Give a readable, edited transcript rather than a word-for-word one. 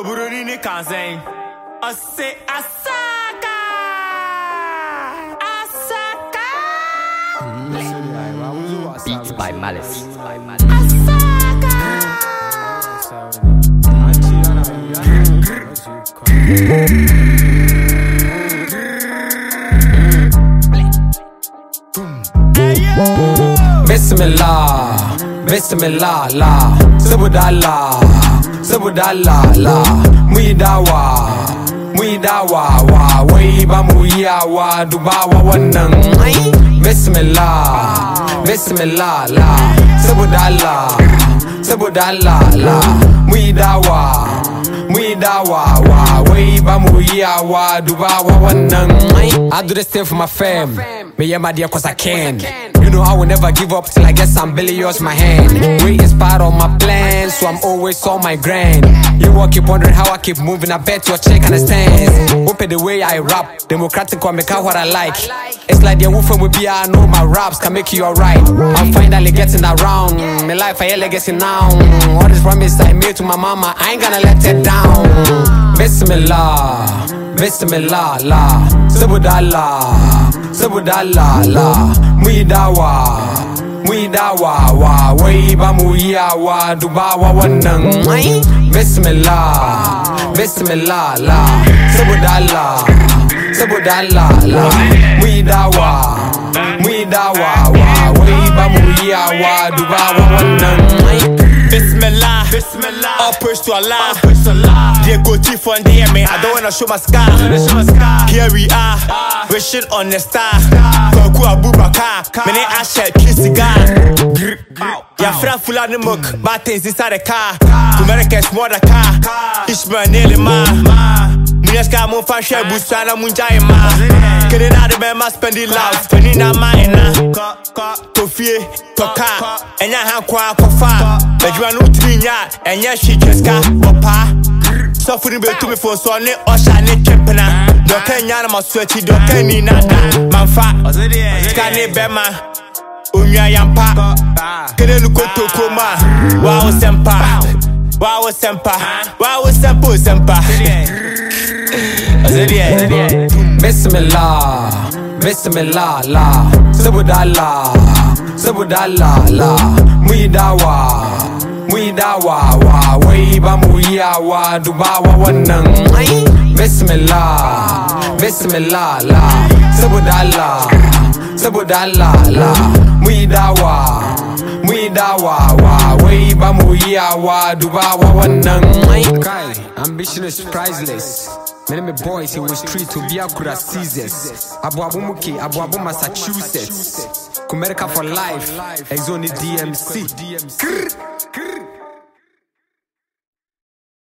Oburoni ni kanzen. Ose Asaka. Asaka. Beats by Malice. Asaka. Bismillah, Bismillah, la, Subudallah, Subudallah, la, Muidawa, wa, Waiba Muyawa, Dubawa, Wanang, Bismillah, Bismillah, la, Subudallah, Subudallah, la, Muidawa, wa, Waiba Muyawa, Dubawa, Wanang. I do this thing for my fam, me yeah my dear cause I can. You know I will never give up till I get some billions in my hand. Weight is part of my plan, so I'm always on my grind. You all keep wondering how I keep moving, I bet your check understands. Open the way I rap, democratic or make out what I like. It's like the wolf will be, I know my raps can make you alright. I'm finally getting around, my life I ain't legacy now. All this promise I made to my mama, I ain't gonna let it down. Bismillah, Bismillah, la, Subudallah, Subudallah, la, Muidawa, wa, Waiba Muyawa, Dubawa, Wanang. Bismillah, Bismillah, la, Subudallah, Subudallah, la, Muidawa, wa, Waiba Muyawa, Dubawa, Wanang. Bismillah, Bismillah, all praise to Allah. They go chief on DM, I don't wanna show my scar. Here we are, wishing on the star. Koku Abubakar, many ashet, kiss cigar. Ya friend full of the muck, bad things inside the car. America's more the car. Ishmael nearly ma. Muneska mo fashion busana munjaima. Getting out of bed, must spend it loud. Spending out mine. Kofi, Toka, and ya have qua kofa. But you are not doing that, and yes, she just got papa. Suffering to me for so near Oshani Chimpana. Don't can my sweaty, don't can need nada. Manfa, Scani Bema, Unya Yampa, Keneluko Kuma, Wow Sempa, Wow Sempa, Wow Sempo Sempa. Bismillah, Bismillah, la, Subudallah, Subudallah, la, Muidawa, wa, Waiba Muyawa, Dubawa, Wanang. Bismillah, Bismillah, la, Subudallah, Subudallah, la, Muidawa, wa, Waiba Muyawa, Dubawa, Wanang. Kai, ambition is priceless. Many boys, he was street to be Akura Caesars. Abu Abu Massachusetts. Kumerica for life, Exoni DMC.